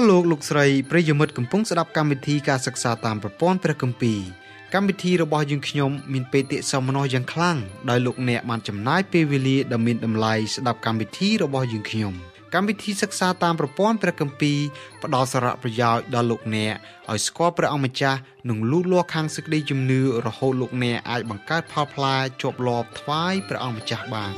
លោកស្រីប្រិយមិត្តកំពុងស្ដាប់កម្មវិធីការសិក្សាតាមប្រព័ន្ធព្រះគម្ពីរកម្មវិធីរបស់យើងខ្ញុំមានបេតិសោមនស្សយ៉ាងខ្លាំងដោយលោកអ្នកបានចំណាយពេលវេលាដ៏មានតម្លៃស្ដាប់កម្មវិធីរបស់យើងខ្ញុំកម្មវិធីសិក្សាតាមប្រព័ន្ធព្រះគម្ពីរផ្ដល់សារៈប្រយោជន៍ដល់លោកអ្នកឲ្យស្គាល់ព្រះអង្គម្ចាស់និងលូតលាស់ខាងសេចក្តីជំនឿរហូតលោកអ្នកអាចបង្កើតផលផ្លែជាប់លាប់ថ្វាយព្រះអង្គម្ចាស់បាន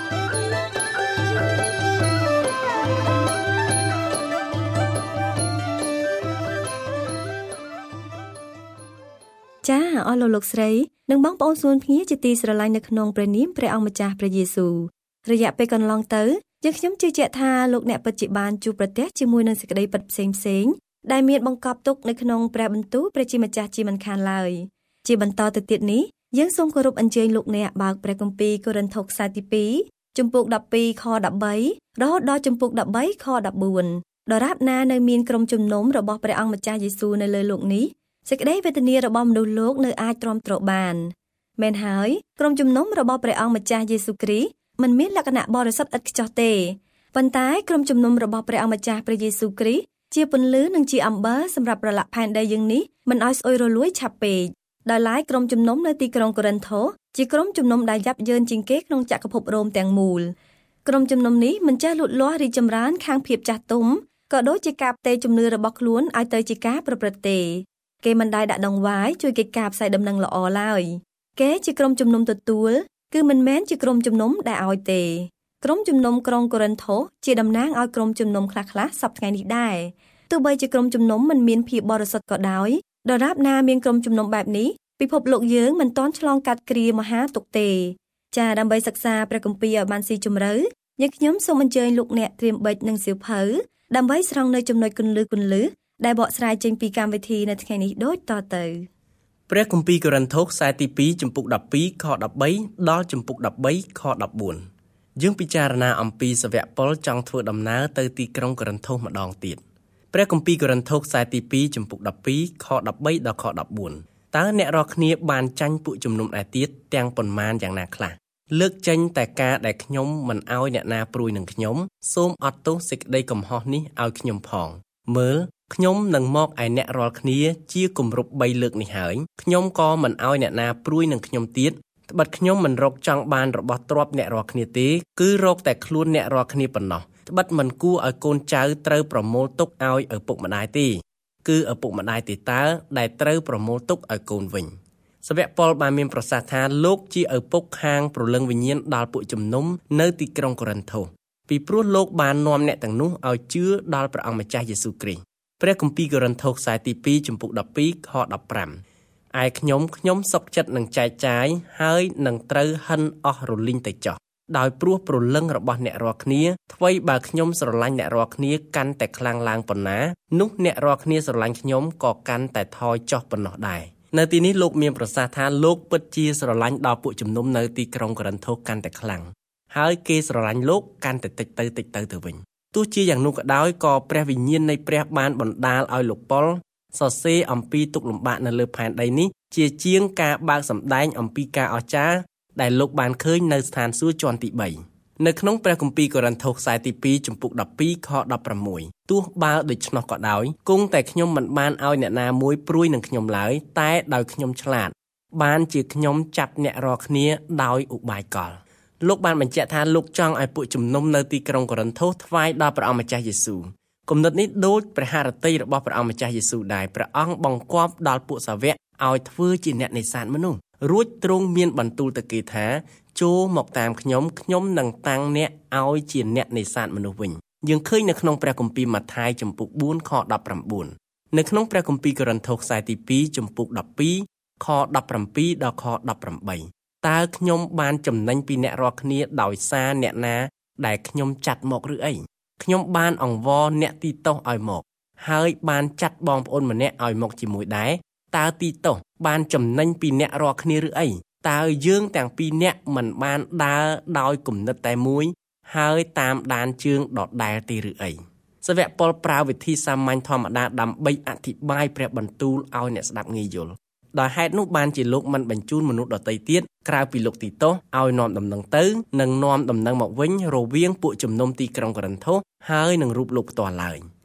ចាអស់លោកស្រីនិងបងប្អូនសួនភ្ងាជាទីស្រឡាញ់នៅក្នុងព្រះនាមព្រះអង្គម្ចាស់ព្រះយេស៊ូវរយៈពេលកន្លងទៅយើងខ្ញុំជឿជាក់ថាលោកអ្នកពិតជាបានជួបប្រទះជាមួយនឹងសេចក្តីពិតផ្សេងដែលមានបង្កប់ទុកនៅក្នុងព្រះបន្ទូលព្រះជាម្ចាស់ជាមិនខានឡើយជាបន្តទៅទៀតនេះយើងសូមគោរពអញ្ជើញលោកអ្នកបើកព្រះគម្ពីរកូរិនថូសខ្សែទី2ជំពូក12ខ13រហូតដល់ជំពូក13ខ14ដរាបណានៅមានក្រុមជំនុំរបស់ព្រះអង្គម្ចាស់យេស៊ូវនៅលើโลกនេះសេចក្តីវេទនារបស់មនុស្សលោកនៅអាចទ្រាំទ្របានមែនហើយក្រុមជំនុំរបស់ព្រះអង្គម្ចាស់យេស៊ូវគ្រីស្ទមិនមានលក្ខណៈបរិសុទ្ធឥតខ្ចោះទេប៉ុន្តែក្រុមជំនុំរបស់ព្រះអង្គម្ចាស់ព្រះយេស៊ូវគ្រីស្ទជាពន្លឺនិងជាអំបិលសម្រាប់ប្រឡាក់ផែនដីយើងនេះមិនឲ្យស្អុយរលួយឆាប់ពេកដោយឡែកក្រុមជំនុំនៅទីក្រុងកូរិនថូសជាក្រុមជំនុំដែលយ៉ាប់យ៉ឺនជាងគេក្នុងចក្រភពរ៉ូមទាំងមូលក្រុមជំនុំនេះមិនចេះលូតលាស់រីកចម្រើនខាងភាពចាស់ទុំក៏ដូចជាការផ្ទេរជំនឿរបស់ខ្លួនឲ្យទៅជាការប្រព្រឹត្តទេគេមិនដែលដាក់ដងវាយជួយកិច្ចការផ្សាយដំណឹងល្អឡើយគេជាក្រុមជំនុំទទួលគឺមិនមែនជាក្រុមជំនុំដែលឲ្យទេក្រុមជំនុំក្រុងកូរិនថូសជាតំណាងឲ្យក្រុមជំនុំខ្លះៗសប្តាហ៍ថ្ងៃនេះដែរទោះបីជាក្រុមជំនុំមិនមានភាពបរិសុទ្ធក៏ដោយដរាបណាមានក្រុមជំនុំបែបនេះពិភពលោកយើងមិនទាន់ឆ្លងកាត់គ្រាមហាទុក្ខទេចាដើម្បីសិក្សាព្រះគម្ពីរឲ្យបានស៊ីជម្រៅយើងខ្ញុំសូមអញ្ជើញលោកអ្នកត្រៀមប៊ិចនិងសៀវភៅដើម្បីស្រង់នៅចំណុចគន្លឹះដែលបកស្រាយចេញពីកម្មវិធីនៅថ្ងៃនេះដូចតទៅព្រះគម្ពីរកូរិនថូសខ្សែទី2ជំពូក12ខ13ដល់ជំពូក13ខ14យើងពិចារណាអំពីសាវកប៉ុលចង់ធ្វើដំណើរទៅទីក្រុងកូរិនថូសម្ដងទៀតព្រះគម្ពីរកូរិនថូសខ្សែទី2ជំពូក12ខ13ដល់ខ14តើអ្នករាល់គ្នាបានចាញ់ពួកជំនុំឯទៀតទាំងប៉ុន្មានយ៉ាងណាខ្លះលើកចេញតែការដែលខ្ញុំមិនអោយអ្នកណាព្រួយនឹងខ្ញុំសូមអត់ទោសសេចក្តីកំហុសនេះឲ្យខ្ញុំផងមើលខ្ញុំនឹងមកឯអ្នករាល់គ្នាជាគម្រប់3លើកនេះហើយខ្ញុំក៏មិនអោយអ្នកណាព្រួយនឹងខ្ញុំទៀតត្បិតខ្ញុំមិនរកចង់បានរបស់ទ្រព្យអ្នករាល់គ្នាទេគឺរកតែខ្លួនអ្នករាល់គ្នាប៉ុណ្ណោះត្បិតមិនគួរឲ្យកូនចៅត្រូវប្រមូលទុកឲ្យឪពុកម្ដាយទេគឺឪពុកម្ដាយទេតើដែលត្រូវប្រមូលទុកឲ្យកូនវិញសាវកប៉ុលបានមានប្រសាសន៍ថាលោកជាឪពុកខាងព្រលឹងវិញ្ញាណដល់ពួកជំនុំនៅទីក្រុងកូរិនថូសពីព្រោះលោកបាននាំអ្នកទាំងនោះឲ្យជឿដល់ព្រះអង្គម្ចាស់យេស៊ូវគ្រីស្ទព្រះគម្ពីរកូរិនថូសខ្សែទី2ជំពូក12ខ15ឯខ្ញុំសុខចិត្តនឹងចែកចាយហើយនឹងត្រូវហិនអស់រលីងទៅចោះដោយព្រោះព្រលឹងរបស់អ្នករាល់គ្នាថ្វីបើខ្ញុំស្រឡាញ់អ្នករាល់គ្នាកាន់តែខ្លាំងឡើងប៉ុណ្ណានោះអ្នករាល់គ្នាស្រឡាញ់ខ្ញុំក៏កាន់តែថយចុះប៉ុណ្ណោះដែរនៅទីនេះលោកមានប្រសាសន៍ថាលោកពិតជាស្រឡាញ់ដល់ពួកជំនុំនៅទីក្រុងកូរិនថូសកាន់តែខ្លាំងហើយគេស្រឡាញ់លោកកាន់តែតិចទៅវិញទោះជាយ៉ាងនោះក៏ដោយក៏ព្រះវិញ្ញាណនៃព្រះបានបណ្ដាលឲ្យលោកប៉ុលសរសេរអំពីទុក្ខលំបាកនៅលើផែនដីនេះជាជាងការបើកសម្ដែងអំពីការអស្ចារ្យដែលលោកបានឃើញនៅស្ថានសួគ៌ជាន់ទី3នៅក្នុងព្រះគម្ពីរកូរិនថូសខ្សែទី2ជំពូក12ខ16ទោះបើដូច្នោះក៏ដោយគង់តែខ្ញុំមិនបានឲ្យអ្នកណាមួយព្រួយនឹងខ្ញុំឡើយតែដោយខ្ញុំឆ្លាតបានជាខ្ញុំចាប់អ្នករាល់គ្នាដោយឧបាយកលលោកបានបញ្ជាក់ថាលោកចង់ឲ្យពួកជំនុំនៅទីក្រុងកូរិនថូសថ្វាយដល់ព្រះអង្គម្ចាស់យេស៊ូវគំនិតនេះដូចព្រះハរតីរបស់ព្រះអង្គម្ចាស់យេស៊ូវដែរព្រះអង្គបង្គាប់ដល់ពួកសាវកឲ្យធ្វើជាអ្នកនេសាទមនុស្សរួចទ្រង់មានបន្ទូលទៅគេថាចូលមកតាមខ្ញុំនឹងតាំងអ្នកឲ្យជាអ្នកនេសាទមនុស្សវិញយើងឃើញនៅក្នុងព្រះគម្ពីរម៉ាថាយជំពូក4ខ19នៅក្នុងព្រះគម្ពីរកូរិនថូសខ្សែទី2ជំពូក12ខ17ដល់ខ18តើខ្ញុំបានចំណេញពីអ្នករាល់គ្នាដោយសារអ្នកណាដែលខ្ញុំចាត់មកឬអីខ្ញុំបានអង្វរអ្នកទីតុសឲ្យមកហើយបានចាត់បងប្អូនម្នាក់ឲ្យមកជាមួយដែរតើទីតុសបានចំណេញពីអ្នករាល់គ្នាឬអីតើយើងទាំងពីរនាក់មិនបានដើរដោយគំនិតតែមួយហើយតាមដានជើងដដែលទេឬអីសាវកប៉ុលប្រើវិធីសាមញ្ញធម្មតាដើម្បីអធិប្បាយព្រះបន្ទូលឲ្យអ្នកស្ដាប់ងាយយល់ដោយហេតុនោះបានជាលោកមិនបញ្ជូនមនុស្សដទៃទៀតក្រៅពីលោកទីតុសឲ្យនាំដំណឹងទៅនិងនាំដំណឹងមកវិញរវាងពួកជំនុំទីក្រុងកូរិនថូសហើយនឹងរូបលោកផ្ទាល់ឡើយ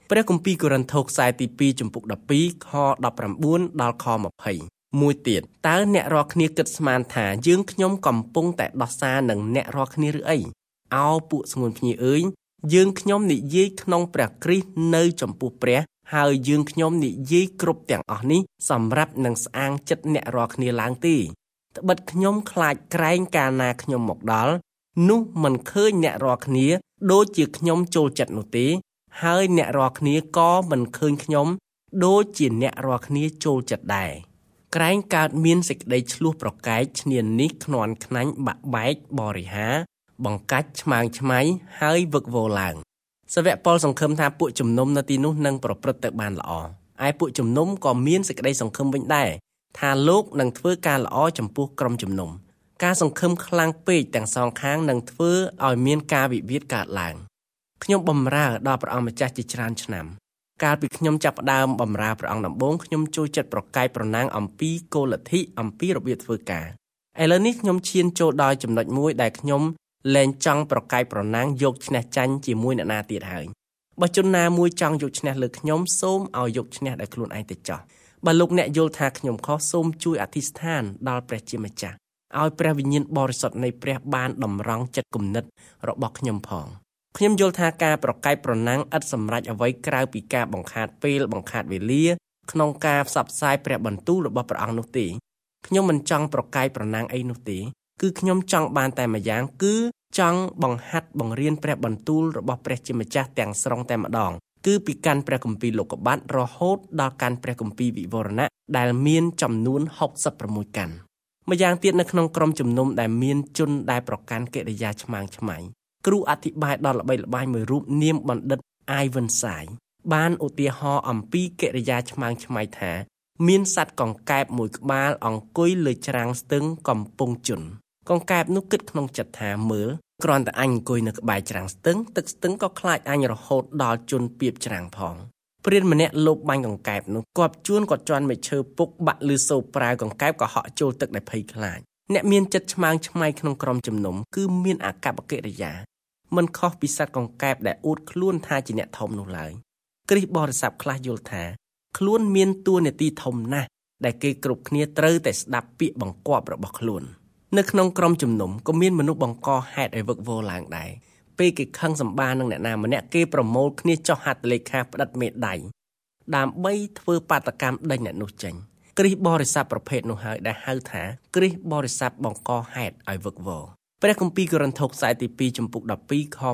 ព្រះគម្ពីរកូរិនថូសខ្សែទី2ចំពុក12ខ19ដល់ខ20មួយទៀតតើអ្នករាល់គ្នាគិតស្មានថាយើងខ្ញុំកំពុងតែដោះសារនឹងអ្នករាល់គ្នាឬអីអោពួកស្ងួនភ្ញីអើយយើងខ្ញុំនិយាយក្នុងព្រះគ្រីស្ទនៅចំពោះព្រះហើយយើងខ្ញុំនិយាយគ្រប់ទាំងអស់នេះសម្រាប់នឹងស្អាងចិត្តអ្នករាល់គ្នាឡើងទេត្បិតខ្ញុំខ្លាចក្រែងកាលណាខ្ញុំមកដល់នោះមិនឃើញអ្នករាល់គ្នាដូចជាខ្ញុំចូលចិត្តនោះទេហើយអ្នករាល់គ្នាក៏មិនឃើញខ្ញុំដូចជាអ្នករាល់គ្នាចូលចិត្តដែរក្រែងកើតមានសេចក្តីឆ្លោះប្រកែកឈ្នានីសខ្នាន់ខ្នាញ់បាក់បែកបរិហាបង្កាច់ឆ្មាងឆ្មៃហើយវឹកវរឡើងសាវកប៉ុលសង្ឃឹមថាពួកជំនុំនៅទីនោះនឹងប្រព្រឹត្តទៅបានល្អឯពួកជំនុំក៏មានសេចក្តីសង្ឃឹមវិញដែរថាលោកនឹងធ្វើការល្អចំពោះក្រុមជំនុំការសង្ឃឹមខ្លាំងពេកទាំងសងខាងនឹងធ្វើឲ្យមានការវិវាទកើតឡើងខ្ញុំបម្រើដល់ព្រះអង្គម្ចាស់ជាច្រើនឆ្នាំកាលពីខ្ញុំចាប់ផ្ដើមបម្រើព្រះអង្គដំបូងខ្ញុំចូលចិត្តប្រកែកប្រណាំងអំពីគោលលទ្ធិអំពីរបៀបធ្វើការឥឡូវនេះខ្ញុំឈានចូលដល់ចំណុចមួយដែលខ្ញុំលែងចង់ប្រកែកប្រណាំងយកឈ្នះចាញ់ជាមួយអ្នកណាទៀតហើយបើជនណាមួយចង់យកឈ្នះលើខ្ញុំសូមឲ្យយកឈ្នះដោយខ្លួនឯងទៅចោះបើលោកអ្នកយល់ថាខ្ញុំខុសសូមជួយអធិស្ឋានដល់ព្រះជាម្ចាស់ឲ្យព្រះវិញ្ញាណបរិសុទ្ធនៃព្រះបានតម្រង់ចិត្តគំនិតរបស់ខ្ញុំផងខ្ញុំយល់ថាការប្រកែកប្រណាំងឥតសម្រេចអ្វីក្រៅពីការបង្ខាតពេលបង្ខាតវេលាក្នុងការផ្សព្វផ្សាយព្រះបន្ទូលរបស់ព្រះអង្គនោះទេខ្ញុំមិនចង់ប្រកែកប្រណាំងអីនោះទេគឺខ្ញុំចង់បានតែម្យ៉ាងគឺចង់បង្ហាត់បង្រៀនព្រះបន្ទូលរបស់ព្រះជាម្ចាស់ទាំងស្រុងតែម្ដងគឺពីកាន់ព្រះគម្ពីរលោកុបាតរហូតដល់កាន់ព្រះគម្ពីរវិវរណៈដែលមានចំនួន66កាន់ម្យ៉ាងទៀតនៅក្នុងក្រុមជំនុំដែលមានជនដែលប្រកាន់កិរិយាឆ្មាងឆ្មៃគ្រូអធិប្បាយដល់ល្បីល្បាញមួយរូបនាមបណ្ឌិតអាយវិនសាយបានឧទាហរណ៍អំពីកិរិយាឆ្មាងឆ្មៃថាមានសត្វកង្កែបមួយក្បាលអង្គុយលើច្រាំងស្ទឹងកំពុងជន់កង្កែបនោះគិតក្នុងចិត្តថាមើលគ្រាន់តែអញអង្គុយនៅក្បែរច្រាំងស្ទឹងទឹកស្ទឹងក៏ខ្លាចអញរហូតដល់ជន់ពីបច្រាំងផងព្រានម្នាក់លបបាញ់កង្កែបនោះគាត់ជួនគាត់ជន់មកឈើពុកបាក់លឺសូរប្រាវកង្កែបក៏ហក់ចូលទឹកដែលភ័យខ្លាចអ្នកមានចិត្តឆ្មាងឆ្មៃក្នុងក្រុមជំនុំគឺមានអកប្បកិរិយាមិនខុសពីសត្វកង្កែបដែលអួតខ្លួនថាជាអ្នកធំនោះឡើយគ្រីស្ទបរិស័ទខ្លះយល់ថាខ្លួនមានតួនាទីធំណាស់ដែលគេគ្រប់គ្នាត្រូវតែស្ដាប់ពាក្យបង្គាប់របស់ខ្លួននៅក្នុងក្រុមជំនុំក៏មានមនុស្សបង្កហេតុឲ្យវឹកវរឡើងដែរពេលគេខឹងសម្បានឹងអ្នកណាម្នាក់គេប្រមូលគ្នាចុះហត្ថលេខាផ្តិតមេដៃដើម្បីធ្វើបាតកម្មដេញអ្នកនោះចេញគ្រីស្ទបរិស័ទប្រភេទនោះហើយដែលហៅថាគ្រីស្ទបរិស័ទបង្កហេតុឲ្យវឹកវរព្រះគម្ពីរកូរិនថូសខ្សែទី2ចំពុក12ខ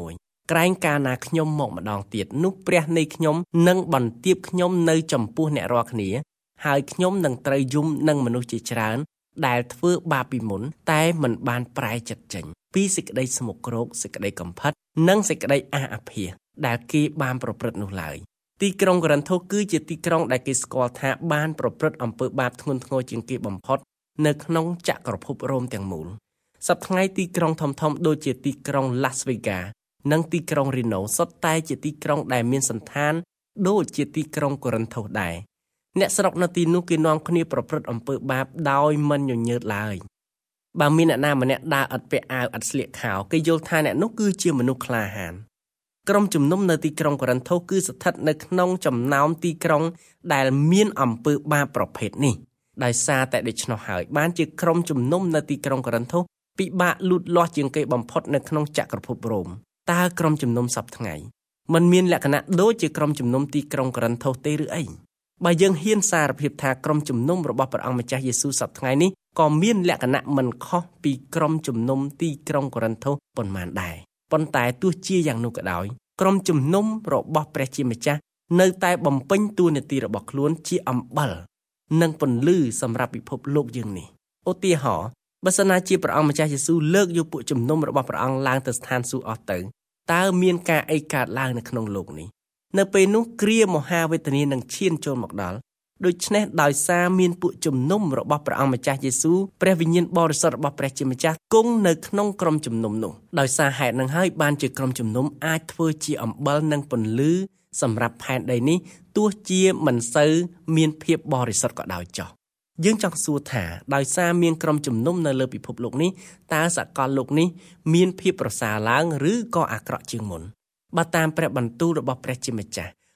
21ក្រែងកាលណាខ្ញុំមកម្ដងទៀតនោះព្រះនៃខ្ញុំនឹងបន្ទាបខ្ញុំនៅចំពោះអ្នករាល់គ្នាហើយខ្ញុំនឹងត្រូវយំនឹងមនុស្សជាច្រើនដែលធ្វើបាបពីមុនតែមិនបានប្រែចិត្តចេញពីសេចក្តីស្មុគគ្រោកសេចក្តីកំផិតនិងសេចក្តីអភិះដែលគេបានប្រព្រឹត្តនោះឡើយទីក្រុងកូរិនថូសគឺជាទីក្រុងដែលគេស្គាល់ថាបានប្រព្រឹត្តអំពើបាបធ្ងន់ធ្ងរជាងគេបំផុតនៅក្នុងចក្រភពរ៉ូមទាំងមូលសប្តាហ៍ថ្ងៃទីក្រុងធំៗដូចជាទីក្រុង Las Vegas និងទីក្រុង Reno សុទ្ធតែជាទីក្រុងដែលមានសន្តានដូចជាទីក្រុងកូរិនថូសដែរអ្នកស្រុកនៅទីនោះគេនាំគ្នាប្រព្រឹត្តអំពើបាបដោយមិនញញើតឡើយបើមានអ្នកណាម្នាក់ដើរឥតពាក់អាវឥតស្លៀកខោគេយល់ថាអ្នកនោះគឺជាមនុស្សក្លាហានក្រុមជំនុំនៅទីក្រុងកូរិនថូសគឺស្ថិតនៅក្នុងចំណោមទីក្រុងដែលមានអំពើបាបប្រភេទនេះដោយសារតែដូច្នោះហើយបានជាក្រុមជំនុំនៅទីក្រុងកូរិនថូសពិបាកលូតលាស់ជាងគេបំផុតនៅក្នុងចក្រភពរ៉ូមតើក្រុមជំនុំសប្តាហ៍ថ្ងៃមិនមានលក្ខណៈដូចជាក្រុមជំនុំទីក្រុងកូរិនថូសទេឬអីបើយើងហ៊ានសារភាពថាក្រុមជំនុំរបស់ព្រះអង្គម្ចាស់យេស៊ូវសប្តាហ៍ថ្ងៃនេះក៏មានលក្ខណៈមិនខុសពីក្រុមជំនុំទីក្រុងកូរិនថូសប៉ុន្មានដែរប៉ុន្តែទោះជាយ៉ាងនោះក៏ដោយក្រុមជំនុំរបស់ព្រះជាម្ចាស់នៅតែបំពេញតួនាទីរបស់ខ្លួនជាអំបិលនិងពន្លឺសម្រាប់ពិភពលោកយើងនេះឧទាហរណ៍បើសិនណាជាព្រះអង្គម្ចាស់យេស៊ូវលើកយកពួកជំនុំរបស់ព្រះអង្គឡើងទៅស្ថានសួគ៌អស់ទៅតើមានការអីកើតឡើងនៅក្នុងលោកនេះនៅពេលនោះគ្រាមហាវេទនានឹងឈានចូលមកដល់ដូច្នេះដោយសារមានពួកជំនុំរបស់ព្រះអង្គម្ចាស់យេស៊ូវព្រះវិញ្ញាណបរិសុទ្ធរបស់ព្រះជាម្ចាស់គង់នៅក្នុងក្រុមជំនុំនោះដោយសារហេតុនឹងហើយបានជាក្រុមជំនុំអាចធ្វើជាអំបិលនិងពន្លឺសម្រាប់ផែនដីនេះទោះជាមិនសូវមានភាពបរិសុទ្ធក៏ដោយចុះយើងចង់សួរថាដោយសារមានក្រុមជំនុំនៅលើពិភពលោកនេះតើសកលលោកនេះមានភាពប្រសើរឡើងឬក៏អាក្រក់ជាងមុនបើតាមព្រះបន្ទូលរបស់ព្រះជាម្ចាស់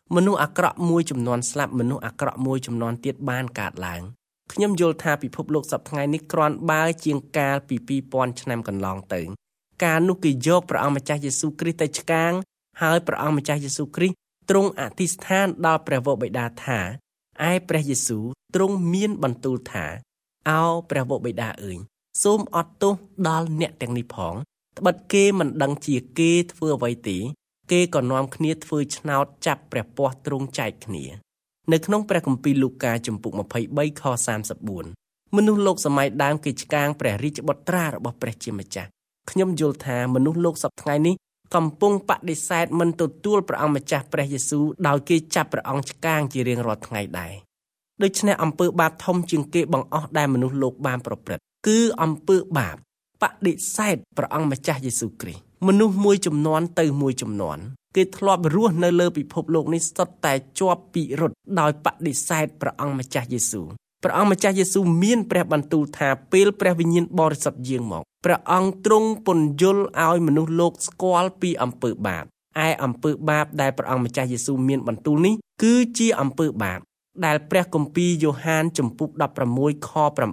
មនុស្សអាក្រក់មួយចំនួនស្លាប់មនុស្សអាក្រក់មួយចំនួនទៀតបានកើតឡើងខ្ញុំយល់ថាពិភពលោកសប្តាហ៍ថ្ងៃនេះគ្រាន់បើជាងកាលពី2000ឆ្នាំកន្លងទៅកាលនោះគេយកព្រះអង្គម្ចាស់យេស៊ូវគ្រីស្ទទៅឆ្កាងហើយព្រះអង្គម្ចាស់យេស៊ូវគ្រីស្ទទ្រង់អធិស្ឋានដល់ព្រះវរបិតាថាឯព្រះយេស៊ូវទ្រង់មានបន្ទូលថាអោព្រះវរបិតាអើយសូមអត់ទោសដល់អ្នកទាំងនេះផងត្បិតគេមិនដឹងជាគេធ្វើអ្វីទេគេក៏នាំគ្នាធ្វើឆ្នោតចាប់ព្រះពស្ត្រទ្រង់ចែកគ្នានៅក្នុងព្រះគម្ពីរលូកាជំពូក23ខ34មនុស្សលោកសម័យដើមគេឆ្កាងព្រះរាជបុត្រារបស់ព្រះជាម្ចាស់ខ្ញុំយល់ថាមនុស្សលោកសប្តាហ៍ថ្ងៃនេះកំពុងបដិសេធមិនទទួលព្រះអង្គម្ចាស់ព្រះយេស៊ូវដោយគេចាប់ព្រះអង្គឆ្កាងជារៀងរាល់ថ្ងៃដែរដូច្នេះអំពើបាបធំជាងគេបង្អស់ដែលមនុស្សលោកបានប្រព្រឹត្តគឺអំពើបាបបដិសេធព្រះអង្គម្ចាស់យេស៊ូវគ្រីស្ទមនុស្សមួយចំនួនទៅមួយចំនួនគេធ្លាប់រស់នៅលើពិភពលោកនេះសុទ្ធតែជាប់ពិរុទ្ធដោយបដិសេធព្រះអង្គម្ចាស់យេស៊ូវព្រះអង្គម្ចាស់យេស៊ូវមានព្រះបន្ទូលថាពេលព្រះវិញ្ញាណបរិសុទ្ធយាងមកព្រះអង្គទ្រង់ពន្យល់ឲ្យមនុស្សលោកស្គាល់ពីអំពើបាបឯអំពើបាបដែលព្រះអង្គម្ចាស់យេស៊ូវមានបន្ទូលនេះគឺជាអំពើបាបដែលព្រះគម្ពីរយ៉ូហានជំពូក16ខ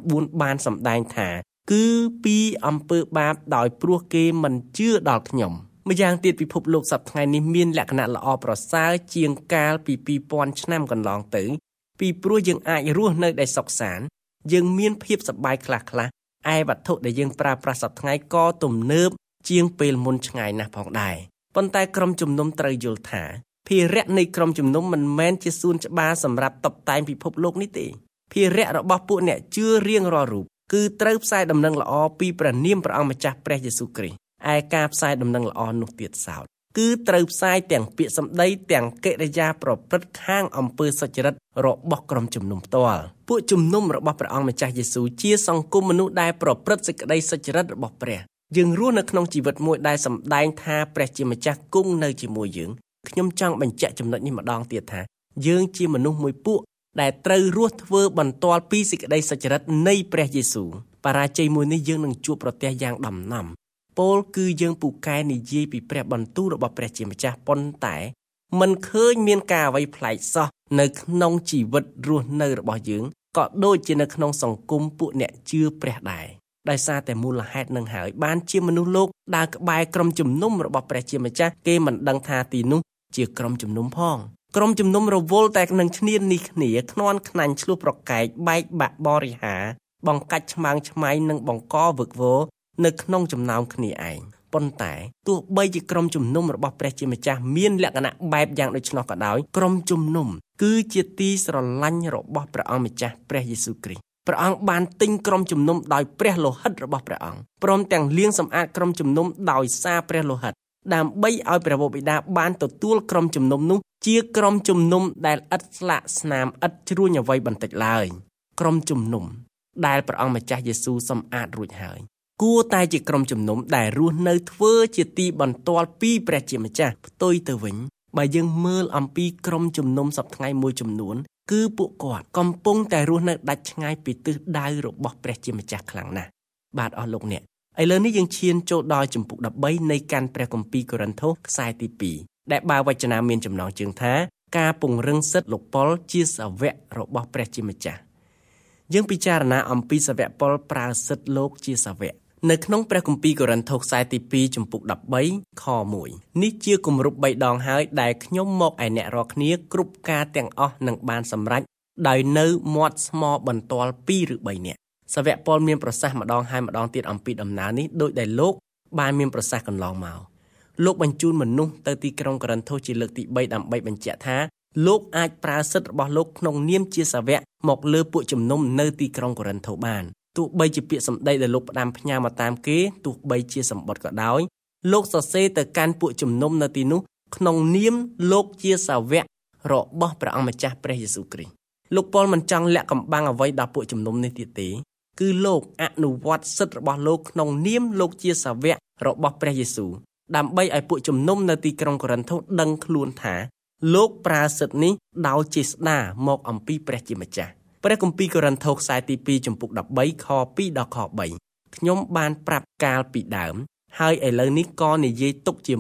9បានសម្ដែងថាគឺពីអំពើបាបដោយព្រោះគេមិនជឿដល់ខ្ញុំម្យ៉ាងទៀតពិភពលោកសប្តាហ៍ថ្ងៃនេះមានលក្ខណៈល្អប្រសើរជាងកាលពី2000ឆ្នាំកន្លងទៅពីព្រោះយើងអាចរស់នៅដោយសុខសាន្តយើងមានភាពសប្បាយខ្លះៗឯវត្ថុដែលយើងប្រើប្រាស់សប្តាហ៍ថ្ងៃក៏ទំនើបជាងពេលមុនឆ្ងាយណាស់ផងដែរប៉ុន្តែក្រុមជំនុំត្រូវយល់ថាភារៈនៃក្រុមជំនុំមិនមែនជាសួនច្បារសម្រាប់តុបតែងពិភពលោកនេះទេភារៈរបស់ពួកអ្នកជឿរៀងរាល់រូបគឺត្រូវផ្សាយដំណឹងល្អពីព្រះនាមព្រះអង្គម្ចាស់ព្រះយេស៊ូវគ្រីស្ទឯការផ្សាយដំណឹងល្អនោះទៀតសោតគឺត្រូវផ្សាយទាំងពាក្យសម្ដីទាំងកិរិយាប្រព្រឹត្តខាងអំពើសុចរិតរបស់ក្រុមជំនុំផ្ទាល់ពួកជំនុំរបស់ព្រះអង្គម្ចាស់យេស៊ូវជាសង្គមមនុស្សដែលប្រព្រឹត្តសេចក្តីសុចរិតរបស់ព្រះយើងរស់នៅក្នុងជីវិតមួយដែលសម្ដែងថាព្រះជាម្ចាស់គង់នៅជាមួយយើងខ្ញុំចង់បញ្ជាក់ចំណុចនេះម្ដងទៀតថាយើងជាមនុស្សមួយពួកដែលត្រូវរស់ធ្វើបន្ទាល់ពីសេចក្តីសុចរិតនៃព្រះយេស៊ូវបរាជ័យមួយនេះយើងនឹងជួបប្រទះយ៉ាងដំណំពោលគឺយើងពូកែនិយាយពីព្រះបន្ទូលរបស់ព្រះជាម្ចាស់ប៉ុន្តែមិនឃើញមានការអ្វីប្លែកសោះនៅក្នុងជីវិតរស់នៅរបស់យើងក៏ដូចជានៅក្នុងសង្គមពួកអ្នកជឿព្រះដែរដោយសារតែមូលហេតុនឹងហើយបានជាមនុស្សលោកដើរក្បែរក្រុមជំនុំរបស់ព្រះជាម្ចាស់គេមិនដឹងថាទីនោះជាក្រុមជំនុំផងក្រុមជំនុំរវល់តែនឹងឈ្នានីសគ្នាខ្នាន់ខ្នាញ់ឆ្លោះប្រកែកបែកបាក់បរិហារបង្កាច់ឆ្មាំងឆ្មៃនិងបង្កវឹកវរនៅក្នុងចំណោមគ្នាឯងប៉ុន្តែទោះបីជាក្រុមជំនុំរបស់ព្រះជាម្ចាស់មានលក្ខណៈបែបយ៉ាងដូច្នោះក៏ដោយក្រុមជំនុំគឺជាទីស្រឡាញ់របស់ព្រះអង្គម្ចាស់ព្រះយេស៊ូវគ្រីស្ទព្រះអង្គបានទិញក្រុមជំនុំដោយព្រះលោហិតរបស់ព្រះអង្គព្រមទាំងលាងសម្អាតក្រុមជំនុំដោយសារព្រះលោហិតដើម្បីឲ្យព្រះវរបិតាបានទទួលក្រុមជំនុំនោះជាក្រុមជំនុំដែលឥតស្លាកស្នាមឥតជ្រួញអ្វីបន្តិចឡើយក្រុមជំនុំដែលព្រះអង្គម្ចាស់យេស៊ូវសម្អាតរួចហើយគួរតែជាក្រុមជំនុំដែលរស់នៅធ្វើជាទីបន្ទាល់ពីព្រះជាម្ចាស់ផ្ទុយទៅវិញបើយើងមើលអំពីក្រុមជំនុំសប្តាហ៍ថ្ងៃមួយចំនួនគឺពួកគាត់កំពុងតែរស់នៅដាច់ឆ្ងាយពីទិសដៅរបស់ព្រះជាម្ចាស់ខ្លាំងណាស់បាទអស់លោកអ្នកឥឡូវនេះយើងឈានចូលដល់ជំពូក13នៃកាន់ព្រះគម្ពីរកូរិនថូសខ្សែទី2ដែលបើវចនាមានចំណងជើងថាការពង្រឹងសិទ្ធិលោកប៉ុលជាសាវករបស់ព្រះជាម្ចាស់យើងពិចារណាអំពីសាវកប៉ុលប្រើសិទ្ធិលោកជាសាវកនៅក្នុងព្រះគម្ពីរកូរិនថូសខ្សែទី2ជំពូក13ខ1នេះជាគម្រប់3ដងហើយដែលខ្ញុំមកឯអ្នករាល់គ្នាគ្រប់ការទាំងអស់នឹងបានសម្រេចដោយនៅមាត់ស្មោបន្ទាល់2ឬ3នាក់សាវកប៉ុលមានប្រសាសន៍ម្ដងហើយម្ដងទៀតអំពីដំណើរនេះដោយដែលលោកបានមានប្រសាសន៍កន្លងមកលោកបញ្ជូនមនុស្សទៅទីក្រុងកូរិនថូសជាលើកទី3ដើម្បីបញ្ជាក់ថាលោកអាចប្រើសិទ្ធិរបស់លោកក្នុងនាមជាសាវកមកលើពួកជំនុំនៅទីក្រុងកូរិនថូសបានទោះបីជាពាក្យសម្ដីដែលលោកផ្ដាំផ្ញើមកតាមគេទោះបីជាសម្បត្តិក៏ដោយលោកសរសេរទៅកាន់ពួកជំនុំនៅទីនោះក្នុងនាមលោកជាសាវករបស់ព្រះអង្គម្ចាស់ព្រះយេស៊ូវគ្រីស្ទលោកប៉ុលមិនចង់លាក់កំបាំងអ្វីដល់ពួកជំនុំនេះទៀតទេគឺលោកអនុវត្តសិទ្ធិរបស់លោកក្នុងនាមលោកជាសាវករបស់ព្រះយេស៊ូវដើម្បីឲ្យពួកជំនុំនៅទីក្រុងកូរិនថូសដឹងខ្លួនថាលោកប្រើសិទ្ធិនេះដោយចេស្តាមកអំពីព្រះជាម្ចាស់ព្រះគម្ពីរកូរិនថូសខ្សែទី2ជំពូក13ខ2ដល់ខ3ខ្ញុំបានប្រាប់កាលពីដើមហើយឥឡូវនេះក៏និយាយទុកជាមុន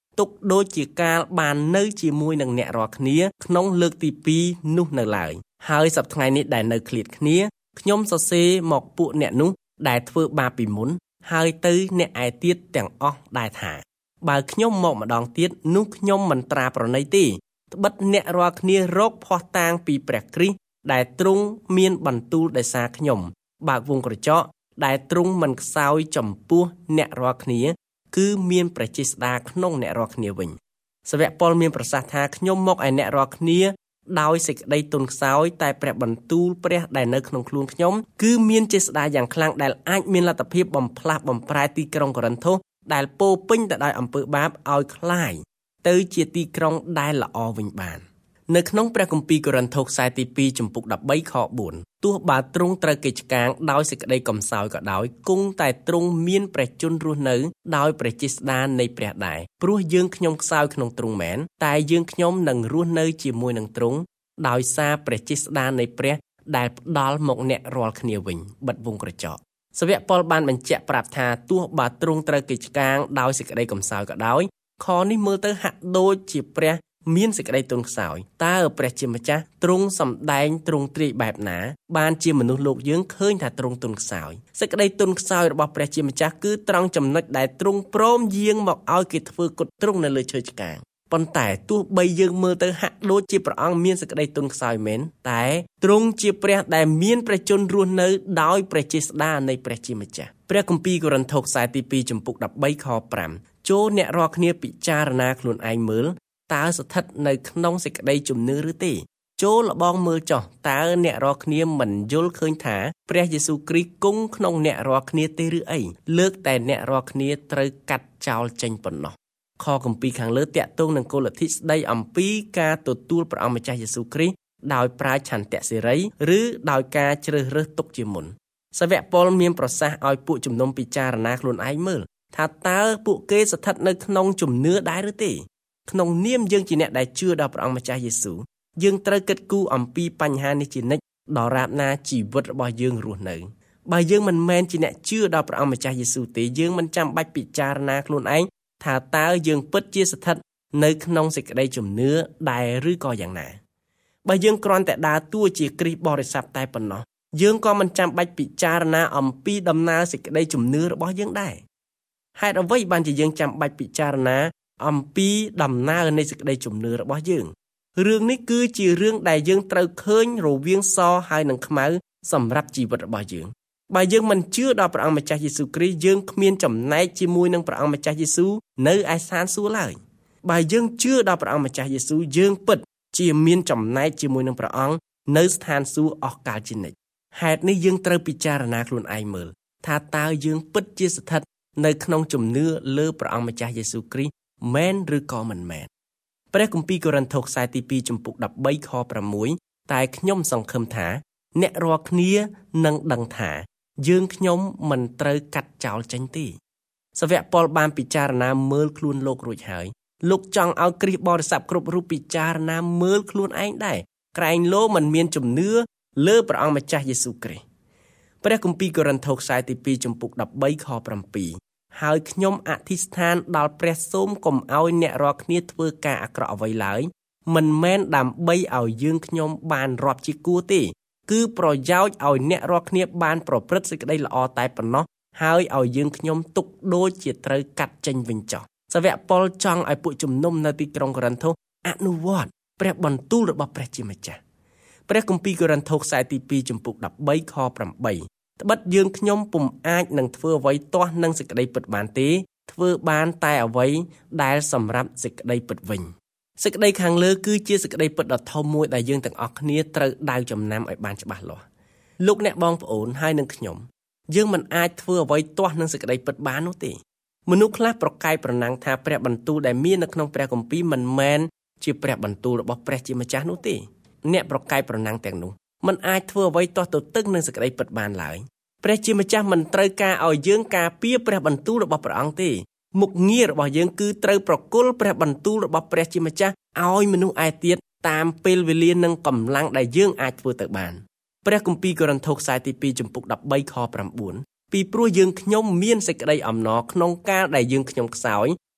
ទុកដូចជាកាលបាននៅជាមួយនឹងអ្នករាល់គ្នាក្នុងលើកទី2នោះនៅឡើយហើយសប្តាហ៍ថ្ងៃនេះដែលនៅឃ្លាតគ្នាខ្ញុំសរសេរមកពួកអ្នកនោះដែលធ្វើបាបពីមុនហើយទៅអ្នកឯទៀតទាំងអស់ដែរថាបើខ្ញុំមកម្ដងទៀតនោះខ្ញុំមិនត្រាប្រណីទេត្បិតអ្នករាល់គ្នារកភ័ស្តុតាងពីព្រះគ្រីស្ទដែលទ្រង់មានបន្ទូលដោយសារខ្ញុំបើកវងក្រចកដែលទ្រង់មិនខ្សោយចំពោះអ្នករាល់គ្នាគឺមានព្រះចេស្តាក្នុងអ្នករាល់គ្នាវិញសាវកប៉ុលមានប្រសាសន៍ថាខ្ញុំមកឲ្យអ្នករាល់គ្នាដោយសេចក្តីទន់ខ្សោយតែព្រះបន្ទូលព្រះដែលនៅក្នុងខ្លួនខ្ញុំគឺមានចេស្តាយ៉ាងខ្លាំងដែលអាចមានលទ្ធភាពបំផ្លាស់បំប្រែទីក្រុងកូរិនថូសដែលពោពេញទៅដោយអំពើបាបឲ្យคล้ายទៅជាទីក្រុងដែលល្អវិញបាននៅក្នុងព្រះគម្ពីរកូរិនថូសខ្សែទី2ចំពុក13ខ4ទោះបើទ្រង់ត្រូវកិច្ចការដោយសេចក្តីកំសោយក៏ដោយគង់តែទ្រង់មានព្រះជន្មរស់នៅដោយព្រះចេស្តានៃព្រះដែរព្រោះយើងខ្ញុំខ្សោយក្នុងទ្រង់មែនតែយើងខ្ញុំនឹងរស់នៅជាមួយនឹងទ្រង់ដោយសារព្រះចេស្តានៃព្រះដែលផ្ដល់មកអ្នករាល់គ្នាវិញបិទវងក្រចកសាវកប៉ុលបានបញ្ជាក់ប្រាប់ថាទោះបើទ្រង់ត្រូវកិច្ចការដោយសេចក្តីកំសោយក៏ដោយខនេះមើលទៅហាក់ដូចជាព្រះមានសេចក្តីទន់ខ្សោយតើព្រះជាម្ចាស់ទ្រង់សម្ដែងទ្រង់ទ្រាយបែបណាបានជាមនុស្សលោកយើងឃើញថាទ្រង់ទន់ខ្សោយសេចក្តីទន់ខ្សោយរបស់ព្រះជាម្ចាស់គឺត្រង់ចំណុចដែលទ្រង់ព្រមយាងមកឲ្យគេធ្វើគុតទ្រង់នៅលើឈើឆ្កាងប៉ុន្តែទោះបីយើងមើលទៅហាក់ដូចជាព្រះអង្គមានសេចក្តីទន់ខ្សោយមែនតែទ្រង់ជាព្រះដែលមានព្រះជន្មរស់នៅដោយព្រះចេស្តានៃព្រះជាម្ចាស់ព្រះគម្ពីរកូរិនថូសខ្សែទី2ចំពុក13ខ5ចូលអ្នករាល់គ្នាពិចារណាខ្លួនឯងមើលតើស្ថិតនៅក្នុងសេចក្តីជំនឿឬទេចូលលបងមើលចុះតើអ្នករាល់គ្នាមិនយល់ឃើញថាព្រះយេស៊ូវគ្រីស្ទគង់ក្នុងអ្នករាល់គ្នាទេឬអីលើកតែអ្នករាល់គ្នាត្រូវកាត់ចោលចេញប៉ុណ្ណោះខគម្ពីរខាងលើតាក់ទងនឹងគោលលទ្ធិស្ដីអំពីការទទួលព្រះអង្គម្ចាស់យេស៊ូវគ្រីស្ទដោយប្រើឆន្ទៈសេរីឬដោយការជ្រើសរើសទុកជាមុនសាវកប៉ុលមានប្រសាសន៍ឲ្យពួកជំនុំពិចារណាខ្លួនឯងមើលថាតើពួកគេស្ថិតនៅក្នុងជំនឿដែរឬទេក្នុងនាមយើងជាអ្នកដែលជឿដល់ព្រះអង្គម្ចាស់យេស៊ូវយើងត្រូវគិតគូរអំពីបញ្ហានេះជានិច្ចដរាបណាជីវិតរបស់យើងរស់នៅបើយើងមិនមែនជាអ្នកជឿដល់ព្រះអង្គម្ចាស់យេស៊ូវទេយើងមិនចាំបាច់ពិចារណាខ្លួនឯងថាតើយើងពិតជាស្ថិតនៅក្នុងសេចក្តីជំនឿដែរឬក៏យ៉ាងណាបើយើងគ្រាន់តែដើរតួជាគ្រីស្ទបរិស័ទតែប៉ុណ្ណោះយើងក៏មិនចាំបាច់ពិចារណាអំពីដំណើរសេចក្តីជំនឿរបស់យើងដែរហេតុអ្វីបានជាយើងចាំបាច់ពិចារណាអំពីដំណើរនៃសេចក្តីជំនឿរបស់យើងរឿងនេះគឺជារឿងដែលយើងត្រូវឃើញរវាងសហើយនិងខ្មៅសម្រាប់ជីវិតរបស់យើងបើយើងមិនជឿដល់ព្រះអង្គម្ចាស់យេស៊ូវគ្រីស្ទយើងគ្មានចំណែកជាមួយនឹងព្រះអង្គម្ចាស់យេស៊ូវនៅឯស្ថានសួគ៌ឡើយបើយើងជឿដល់ព្រះអង្គម្ចាស់យេស៊ូវយើងពិតជាមានចំណែកជាមួយនឹងព្រះអង្គនៅស្ថានសួគ៌អស់កាលជានិច្ចហេតុនេះយើងត្រូវពិចារណាខ្លួនឯងមើលថាតើយើងពិតជាស្ថិតនៅក្នុងជំនឿលើព្រះអង្គម្ចាស់យេស៊ូវគ្រីស្ទមែនឬក៏មិនមែនព្រះគម្ពីរកូរិនថូសខ្សែទី2ចំពុក13ខ6តែខ្ញុំសង្ឃឹមថាអ្នករាល់គ្នានឹងដឹងថាយើងខ្ញុំមិនត្រូវកាត់ចោលចេញទេសាវកប៉ុលបានពិចារណាមើលខ្លួនលោករួចហើយលោកចង់ឲ្យគ្រីស្ទបរិស័ទគ្រប់រូបពិចារណាមើលខ្លួនឯងដែរក្រែងលោមិនមានជំនឿលើព្រះអង្គម្ចាស់យេស៊ូវគ្រីស្ទព្រះគម្ពីរកូរិនថូសខ្សែទី2ចំពុក13ខ7ហើយខ្ញុំអធិស្ឋានដល់ព្រះសូមកុំឲ្យអ្នករាល់គ្នាធ្វើការអាក្រក់អ្វីឡើយមិនមែនដើម្បីឲ្យយើងខ្ញុំបានរាប់ជាគួរទេគឺប្រយោជន៍ឲ្យអ្នករាល់គ្នាបានប្រព្រឹត្តសេចក្តីល្អតែប៉ុណ្ណោះហើយឲ្យយើងខ្ញុំទុកដូចជាត្រូវកាត់ចេញវិញចោះសាវកប៉ុលចង់ឲ្យពួកជំនុំនៅទីក្រុងកូរិនថូសអនុវត្តព្រះបន្ទូលរបស់ព្រះជាម្ចាស់ព្រះគម្ពីរកូរិនថូសខ្សែទី2ចំពុក13ខ8ត្បិតយើងខ្ញុំពុំអាចនឹងធ្វើអ្វីទាស់នឹងសេចក្តីពិតបានទេធ្វើបានតែអ្វីដែលសម្រាប់សេចក្តីពិតវិញសេចក្តីខាងលើគឺជាសេចក្តីពិតដ៏ធំមួយដែលយើងទាំងអស់គ្នាត្រូវដៅចំណាំឲ្យបានច្បាស់លាស់លោកអ្នកបងប្អូនហើយនឹងខ្ញុំយើងមិនអាចធ្វើអ្វីទាស់នឹងសេចក្តីពិតបាននោះទេមនុស្សខ្លះប្រកែកប្រណាំងថាព្រះបន្ទូលដែលមាននៅក្នុងព្រះគម្ពីរមិនមែនជាព្រះបន្ទូលរបស់ព្រះជាម្ចាស់នោះទេអ្នកប្រកែកប្រណាំងទាំងនោះមិនអាចធ្វើអ្វីទាស់ទទឹងនឹងសេចក្តីពិតបានឡើយព្រះជាម្ចាស់មិនត្រូវការឲ្យយើងការពារព្រះបន្ទូលរបស់ព្រះអង្គទេមុខងាររបស់យើងគឺត្រូវប្រគល់ព្រះបន្ទូលរបស់ព្រះជាម្ចាស់ឲ្យមនុស្សឯទៀតតាមពេលវេលានិងកម្លាំងដែលយើងអាចធ្វើទៅបានព្រះគម្ពីរកូរិនថូសខ្សែទី2ចំពុក13ខ9ពីព្រោះយើងខ្ញុំមានសេចក្តីអំណរក្នុងកាលដែលយើងខ្ញុំខ្សោយ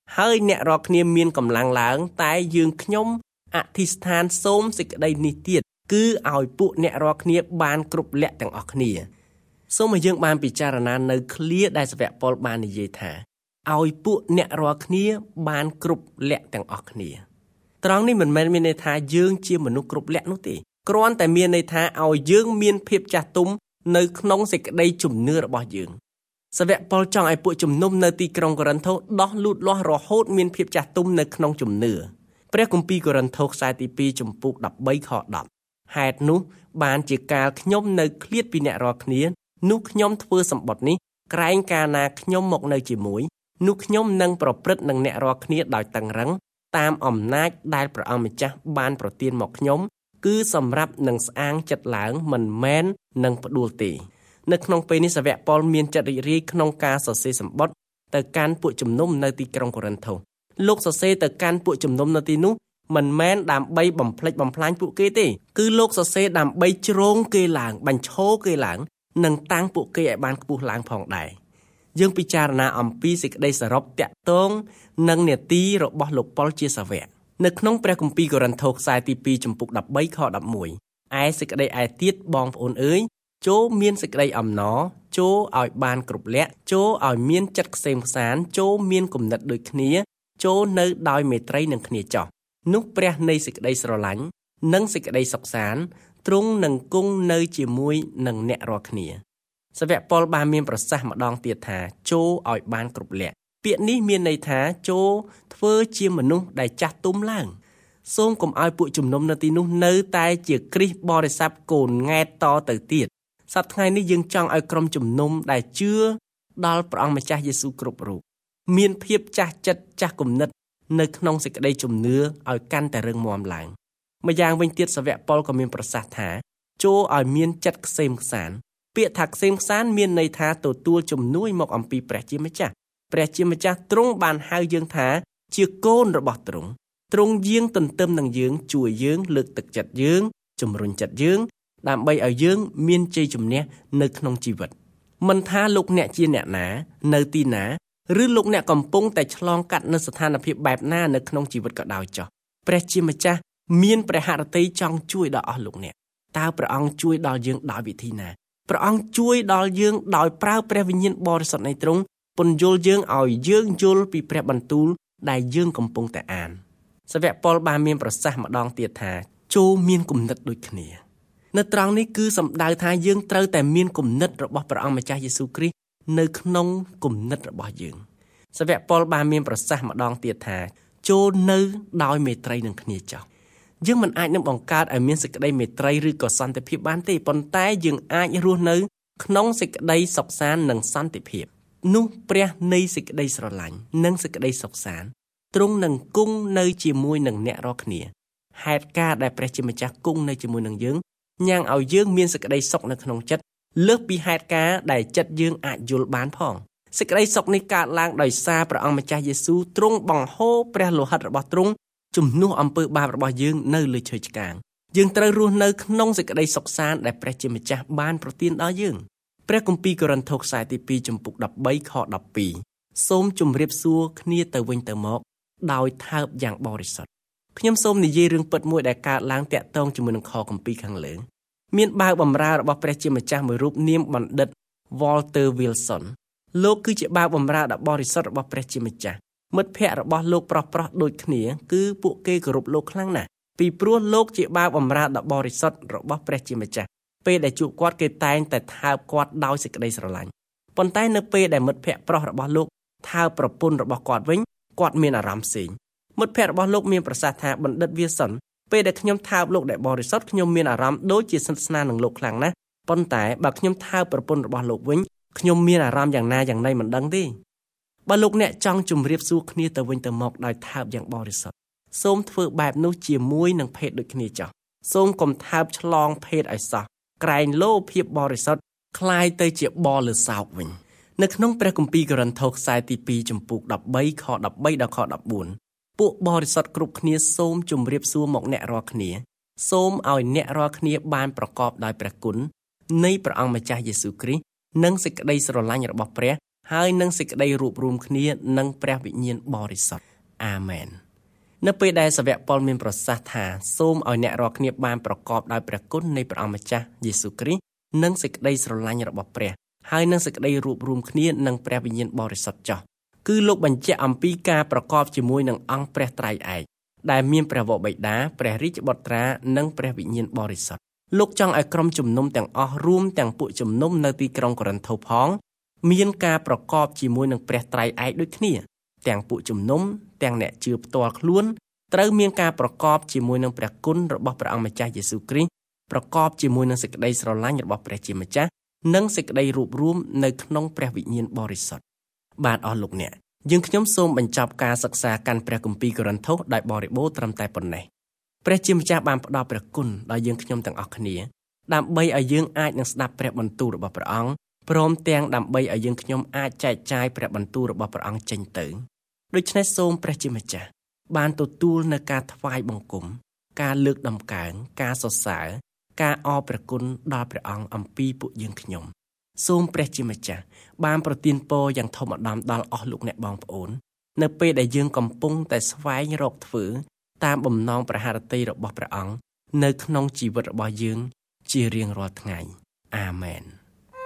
ហើយអ្នករាល់គ្នាមានកម្លាំងឡើងតែយើងខ្ញុំអធិស្ឋានសូមសេចក្តីនេះទៀតគឺឲ្យពួកអ្នករាល់គ្នាបានគ្រប់លក្ខទាំងអស់គ្នាសូមឲ្យយើងបានពិចារណានៅឃ្លាដែលសាវកប៉ុលបាននិយាយថាឲ្យពួកអ្នករាល់គ្នាបានគ្រប់លក្ខទាំងអស់គ្នាត្រង់នេះមិនមែនមានន័យថាយើងជាមនុស្សគ្រប់លក្ខនោះទេគ្រាន់តែមានន័យថាឲ្យយើងមានភាពចាស់ទុំនៅក្នុងសេចក្តីជំនឿរបស់យើងសាវកប៉ុលចង់ឲ្យពួកជំនុំនៅទីក្រុងកូរិនថូសដោះលូតលាស់រហូតមានភាពចាស់ទុំនៅក្នុងជំនឿព្រះគម្ពីរកូរិនថូសខ្សែទី2ចំពុក13ខ10ហេតុនោះបានជាកាលខ្ញុំនៅឃ្លាតពីអ្នករាល់គ្នានោះខ្ញុំធ្វើសម្បត្តិនេះក្រែងកាលណាខ្ញុំមកនៅជាមួយនោះខ្ញុំនឹងប្រព្រឹត្តនឹងអ្នករាល់គ្នាដោយតឹងរ៉ឹងតាមអំណាចដែលព្រះអង្គម្ចាស់បានប្រទានមកខ្ញុំគឺសម្រាប់នឹងស្អាងចិត្តឡើងមិនមែននឹងផ្ដួលទេនៅក្នុងពេលនេះសាវកប៉ុលមានចិត្តរីករាយក្នុងការសរសេរសម្បត្តិទៅកាន់ពួកជំនុំនៅទីក្រុងកូរិនថូសលោកសរសេរទៅកាន់ពួកជំនុំនៅទីនោះមិនមែនដើម្បីបំផ្លិចបំផ្លាញពួកគេទេគឺលោកសរសេរដើម្បីជ្រងគេឡើងបញ្ឈរគេឡើងនិងតាំងពួកគេឲ្យបានខ្ពស់ឡើងផងដែរយើងពិចារណាអំពីសេចក្តីសរុបតាក់ទងនឹងនាទីរបស់លោកប៉ុលជាសាវកនៅក្នុងព្រះគម្ពីរកូរិនថូសខ្សែទី2ចំពុក13ខ11ឯសេចក្តីឯទៀតបងប្អូនអើយចូលមានសេចក្តីអំណរចូលឲ្យបានគ្រប់លក្ខចូលឲ្យមានចិត្តក្សេមក្សាន្តចូលមានគំនិតដូចគ្នាចូលនៅដោយមេត្រីនឹងគ្នាចោះនោះព្រះនៃសេចក្តីស្រឡាញ់និងសេចក្តីសុខសាន្តទ្រង់នឹងគង់នៅជាមួយនឹងអ្នករាល់គ្នាសាវកប៉ុលបានមានប្រសាសន៍ម្ដងទៀតថាចូលឲ្យបានគ្រប់លក្ខពាក្យនេះមានន័យថាចូលធ្វើជាមនុស្សដែលចាស់ទុំឡើងសូមកុំឲ្យពួកជំនុំនៅទីនោះនៅតែជាគ្រីស្ទបរិស័ទកូនង៉ែតតទៅទៀតសប្តាហ៍ថ្ងៃនេះយើងចង់ឲ្យក្រុមជំនុំដែលជឿដល់ព្រះអង្គម្ចាស់យេស៊ូវគ្រប់រូបមានភាពចាស់ចិត្តចាស់គំនិតនៅក្នុងសេចក្តីជំនឿឲ្យកាន់តែរឹងមាំឡើងម្យ៉ាងវិញទៀតសាវកប៉ុលក៏មានប្រសាសន៍ថាចូលឲ្យមានចិត្តក្សេមក្សាន្តពាក្យថាក្សេមក្សាន្តមានន័យថាទទួលជំនួយមកអំពីព្រះជាម្ចាស់ព្រះជាម្ចាស់ទ្រង់បានហៅយើងថាជាកូនរបស់ទ្រង់យាងទន្ទឹមនឹងយើងជួយយើងលើកទឹកចិត្តយើងជំរុញចិត្តយើងដើម្បីឲ្យយើងមានជ័យជំនះនៅក្នុងជីវិតមិនថាលោកអ្នកជាអ្នកណានៅទីណាឬលោកអ្នកកំពុងតែឆ្លងកាត់នូវស្ថានភាពបែបណានៅក្នុងជីវិតក៏ដោយចុះព្រះជាម្ចាស់មានព្រះハរតីចង់ជួយដល់អស់លោកអ្នកតើព្រះអង្គជួយដល់យើងដោយវិធីណាព្រះអង្គជួយដល់យើងដោយប្រើព្រះវិញ្ញាណបរិសុទ្ធនៃទ្រង់ពន្យល់យើងឲ្យយើងយល់ពីព្រះបន្ទូលដែលយើងកំពុងតែអានសាវកប៉ុលបានមានប្រសាសន៍ម្ដងទៀតថាចូលមានគំនិតដូចគ្នានៅត្រង់នេះគឺសំដៅថាយើងត្រូវតែមានគំនិតរបស់ព្រះអង្គម្ចាស់យេស៊ូវគ្រីស្ទនៅក្នុងគំនិតរបស់យើងសាវកប៉ុលបានមានប្រសាសន៍ម្ដងទៀតថាចូលនៅដោយមេត្រីនឹងគ្នាចោះយើងមិនអាចនឹងបង្កើតឲ្យមានសេចក្តីមេត្រីឬក៏សន្តិភាពបានទេប៉ុន្តែយើងអាចរស់នៅក្នុងសេចក្តីសុខសាន្តនិងសន្តិភាពនោះព្រះនៃសេចក្តីស្រឡាញ់និងសេចក្តីសុខសាន្តទ្រង់នឹងគង់នៅជាមួយនឹងអ្នករាល់គ្នាហេតុការណ៍ដែលព្រះជាម្ចាស់គង់នៅជាមួយនឹងយើងញ៉ាំងឲ្យយើងមានសេចក្តីសុខនៅក្នុងចិត្តលើសពីហេតុការណ៍ដែលចិត្តយើងអាចយល់បានផងសេចក្តីសុខនេះកើតឡើងដោយសារព្រះអង្គម្ចាស់យេស៊ូវទ្រង់បង្ហូរព្រះលោហិតរបស់ទ្រង់ជំនួសអំពើបាបរបស់យើងនៅលើឈើឆ្កាងយើងត្រូវរស់នៅក្នុងសេចក្តីសុខសាន្តដែលព្រះជាម្ចាស់បានប្រទានដល់យើងព្រះគម្ពីរកូរិនថូសខ្សែទី2ចំពុក13ខ12សូមជម្រាបសួរគ្នាទៅវិញទៅមកដោយថើបយ៉ាងបរិសុទ្ធខ្ញុំសូមនិយាយរឿងពិតមួយដែលកើតឡើងតាក់ទងជាមួយនឹងខគម្ពីរខាងលើមានបាវបម្រើរបស់ព្រះជាម្ចាស់មួយរូបនាមបណ្ឌិត Walter Wilson លោកគឺជាបាវបម្រើដ៏បរិសុទ្ធរបស់ព្រះជាម្ចាស់មិត្តភ័ក្តិរបស់លោកប្រុសៗដូចគ្នាគឺពួកគេគោរពលោកខ្លាំងណាស់ពីព្រោះលោកជាបាវបម្រើដ៏បរិសុទ្ធរបស់ព្រះជាម្ចាស់ពេលដែលជួបគាត់គេតែងតែថើបគាត់ដោយសេចក្តីស្រឡាញ់ប៉ុន្តែនៅពេលដែលមិត្តភ័ក្តិប្រុសរបស់លោកថើបប្រពន្ធរបស់គាត់វិញគាត់មានអារម្មណ៍ផ្សេងមិត្តភ័ក្តិរបស់លោកមានប្រសាសន៍ថាបណ្ឌិត Wilson ពេលដែលខ្ញុំថើបលោកដែលបរិសុទ្ធខ្ញុំមានអារម្មណ៍ដូចជាស្និទ្ធស្នាលនឹងលោកខ្លាំងណាស់ប៉ុន្តែបើខ្ញុំថើបប្រពន្ធរបស់លោកវិញខ្ញុំមានអារម្មណ៍យ៉ាងណាយ៉ាងណីមិនដឹងទេបើលោកអ្នកចង់ជម្រាបសួរគ្នាទៅវិញទៅមកដោយថើបយ៉ាងបរិសុទ្ធសូមធ្វើបែបនោះជាមួយនឹងភេទដូចគ្នាចុះសូមកុំថើបឆ្លងភេទឲ្យសោះក្រែងលោភាពបរិសុទ្ធคล้ายទៅជាបលើសោកវិញនៅក្នុងព្រះគម្ពីរកូរិនថូសខ្សែទី2ចំពុក13ខ13ដល់ខ14ពួកបរិសុទ្ធគ្រប់គ្នាសូមជម្រាបសួរមកអ្នករាល់គ្នាសូមឲ្យអ្នករាល់គ្នាបានប្រកបដោយព្រះគុណនៃព្រះអង្គម្ចាស់យេស៊ូវគ្រីស្ទនិងសេចក្តីស្រឡាញ់របស់ព្រះហើយនឹងសេចក្តីរួបរวมគ្នានឹងព្រះវិញ្ញាណបរិសុទ្ធអាមែននៅពេលដែលសាវកប៉ុលមានប្រសាសន៍ថាសូមឲ្យអ្នករាល់គ្នាបានប្រកបដោយព្រះគុណនៃព្រះអង្គម្ចាស់យេស៊ូវគ្រីស្ទនិងសេចក្តីស្រឡាញ់របស់ព្រះហើយនឹងសេចក្តីរួបរวมគ្នានឹងព្រះវិញ្ញាណបរិសុទ្ធចោះគឺលោកបញ្ជាក់អំពីការប្រកបជាមួយនឹងអង្គព្រះត្រៃឯកដែលមានព្រះវរបិតាព្រះរាជបុត្រានិងព្រះវិញ្ញាណបរិសុទ្ធលោកចង់ឲ្យក្រុមជំនុំទាំងអស់រួមទាំងពួកជំនុំនៅទីក្រុងកូរិនថូសផងមានការប្រកបជាមួយនឹងព្រះត្រៃឯកដូចគ្នាទាំងពួកជំនុំទាំងអ្នកជឿផ្ទាល់ខ្លួនត្រូវមានការប្រកបជាមួយនឹងព្រះគុណរបស់ព្រះអង្គម្ចាស់យេស៊ូវគ្រីស្ទប្រកបជាមួយនឹងសេចក្តីស្រឡាញ់របស់ព្រះជាម្ចាស់និងសេចក្តីរួបរวมនៅក្នុងព្រះវិញ្ញាណបរិសុទ្ធបាទអស់លោកអ្នកយើងខ្ញុំសូមបញ្ចប់ការសិក្សាកាន់ព្រះគម្ពីរកូរិនថូសដោយបរិបូរណ៍ត្រឹមតែប៉ុណ្ណេះព្រះជាម្ចាស់បានផ្ដល់ព្រះគុណដល់យើងខ្ញុំទាំងអស់គ្នាដើម្បីឲ្យយើងអាចនឹងស្ដាប់ព្រះបន្ទូលរបស់ព្រះអង្គព្រមទាំងដើម្បីឲ្យយើងខ្ញុំអាចចែកចាយព្រះបន្ទូលរបស់ព្រះអង្គចេញទៅដូច្នេះសូមព្រះជាម្ចាស់បានទទួលនៅការថ្វាយបង្គំការលើកដំកើងការសរសើរការអរព្រះគុណដល់ព្រះអង្គអំពីពួកយើងខ្ញុំសូមព្រះជាម្ចាស់បានប្រទានពរយ៉ាងធំឧត្តមដល់អស់លោកអ្នកបងប្អូននៅពេលដែលយើងកំពុងតែស្វែងរកធ្វើតាមបំណងព្រះハរតីរបស់ព្រះអង្គនៅក្នុងជីវិតរបស់យើងជារៀងរាល់ថ្ងៃអាមែន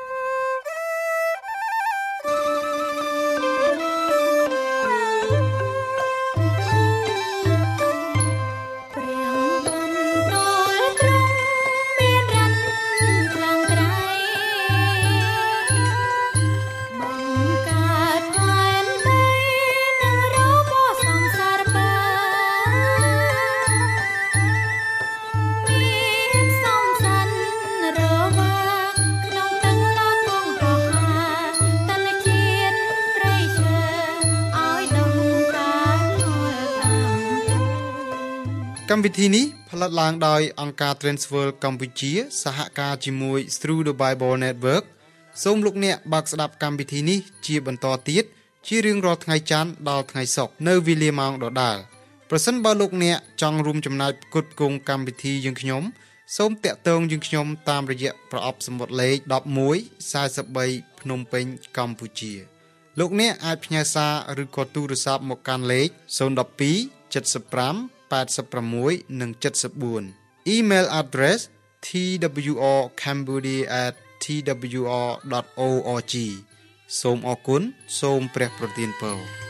កម្មវិធីនេះផលិតឡើងដោយអង្គការ Transworld កម្ពុជាសហការជាមួយ Through the Bible Network សូមលោកអ្នកបើកស្ដាប់កម្មវិធីនេះជាបន្តទៀតជារៀងរាល់ថ្ងៃច័ន្ទដល់ថ្ងៃសុក្រនៅវេលាម៉ោងដដែលប្រសិនបើលោកអ្នកចង់រួមចំណែកផ្គត់ផ្គង់កម្មវិធីយើងខ្ញុំសូមតាក់ទងយើងខ្ញុំតាមរយៈប្រអប់សំបុត្រលេខ11 43ភ្នំពេញកម្ពុជាលោកអ្នកអាចផ្ញើសារឬក៏ទូរស័ព្ទមកកាន់លេខ012 75 86 និង 74 Email address twrcambodia@twr.org សូមអរគុណសូមព្រះប្រទានពរ